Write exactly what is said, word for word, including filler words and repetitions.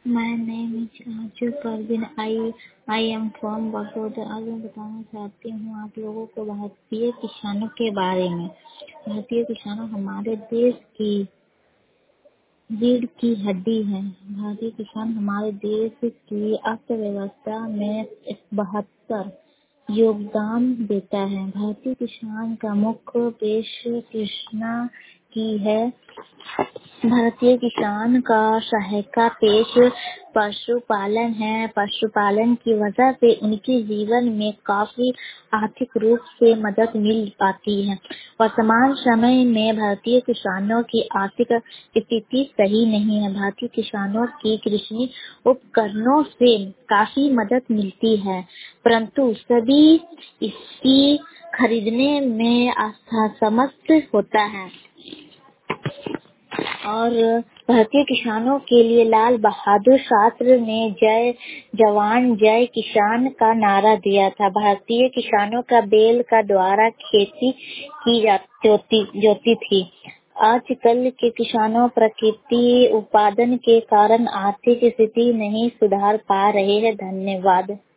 My name is Raju Parvin. I I am from Baroda. आज मैं बताना चाहती हूँ आप लोगों को भारतीय किसानों के बारे में। भारतीय किसानों हमारे देश की रीढ़ की हड्डी है। भारतीय किसान हमारे देश की अर्थव्यवस्था में बहत्तर योगदान देता है। भारतीय किसान का मुख्य पेशा कृषि की है। भारतीय किसान का सहायक पेशा पशुपालन है। पशुपालन की वजह से उनके जीवन में काफी आर्थिक रूप से मदद मिल पाती है। वर्तमान समय में भारतीय किसानों की आर्थिक स्थिति सही नहीं है। भारतीय किसानों की कृषि उपकरणों से काफी मदद मिलती है, परंतु सभी इसकी खरीदने में असमर्थ होता है। और भारतीय किसानों के लिए लाल बहादुर शास्त्री ने जय जवान जय किसान का नारा दिया था। भारतीय किसानों का बैल का द्वारा खेती की जाती जोती थी। आजकल के किसानों प्राकृतिक उत्पादन के कारण आर्थिक स्थिति नहीं सुधार पा रहे हैं। धन्यवाद।